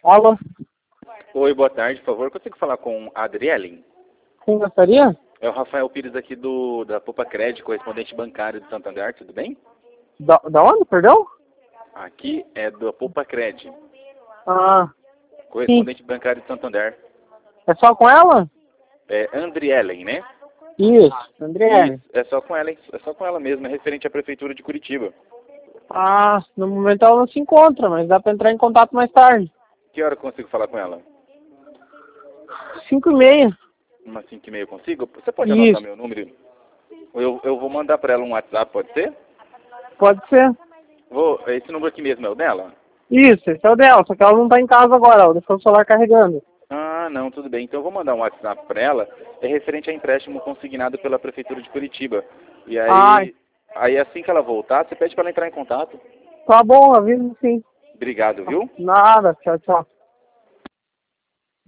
Alô, Oi, boa tarde, por favor. Consigo falar com a Adrielen? quem gostaria? É o Rafael Pires aqui da Poupa Crédito, correspondente bancário do Santander, tudo bem? Da onde, perdão? Aqui é do Poupa Crédito, Ah, sim. correspondente bancário do Santander. É só com ela? É Andrielen, né? Isso, André. Isso, é só com ela, é só com ela mesmo, é referente à Prefeitura de Curitiba. Ah, no momento ela não se encontra, mas dá pra entrar em contato mais tarde. Que hora eu consigo falar com ela? 5h30. Umas 5h30 eu consigo? Você pode anotar Isso, meu número? Eu vou mandar para ela um WhatsApp, pode ser? pode ser. Esse número aqui mesmo é o dela? Isso, esse é o dela, só que ela não tá em casa agora, ela deixou o celular carregando. Ah, não, tudo bem. Então eu vou mandar um WhatsApp para ela, é referente a empréstimo consignado pela Prefeitura de Curitiba. E Ah, aí assim que ela voltar, você pede para ela entrar em contato. tá bom, aviso sim. Obrigado, viu? Nada, tchau, tchau.